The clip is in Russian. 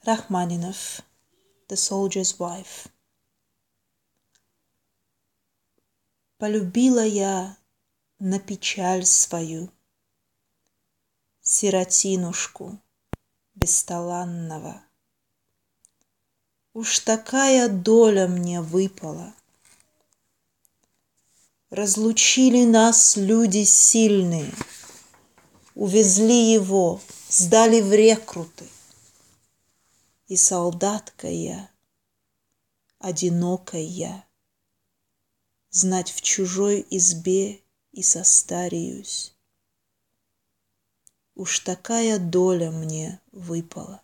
Рахманинов, The Soldier's Wife. Полюбила я на печаль свою сиротинушку бесталанного. Уж такая доля мне выпала. Разлучили нас люди сильные, увезли его, сдали в рекруты. И солдатка я, одинокой я, знать в чужой избе и состареюсь. Уж такая доля мне выпала.